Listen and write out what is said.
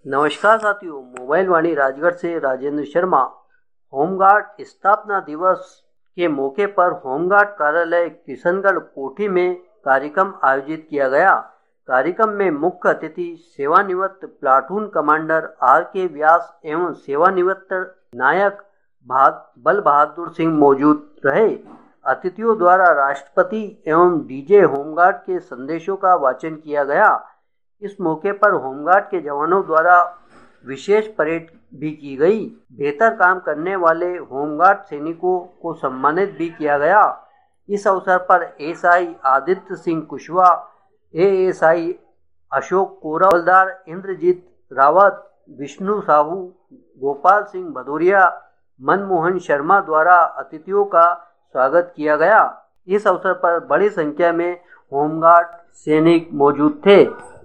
नमस्कार साथियों, मोबाइल वाणी राजगढ़ से राजेंद्र शर्मा। होमगार्ड स्थापना दिवस के मौके पर होमगार्ड कार्यालय किशनगढ़ कोठी में कार्यक्रम आयोजित किया गया। कार्यक्रम में मुख्य अतिथि सेवानिवृत्त प्लाटून कमांडर R.K. व्यास एवं सेवानिवृत्त नायक बल बहादुर सिंह मौजूद रहे। अतिथियों द्वारा राष्ट्रपति एवं डीजे होमगार्ड के संदेशों का वाचन किया गया। इस मौके पर होमगार्ड के जवानों द्वारा विशेष परेड भी की गई। बेहतर काम करने वाले होमगार्ड सैनिकों को सम्मानित भी किया गया। इस अवसर पर एसआई आदित्य सिंह कुशवाहा, एएसआई अशोक कोरा, हवलदार इंद्रजीत रावत, विष्णु साहू, गोपाल सिंह भदौरिया, मनमोहन शर्मा द्वारा अतिथियों का स्वागत किया गया। इस अवसर पर बड़ी संख्या में होमगार्ड सैनिक मौजूद थे।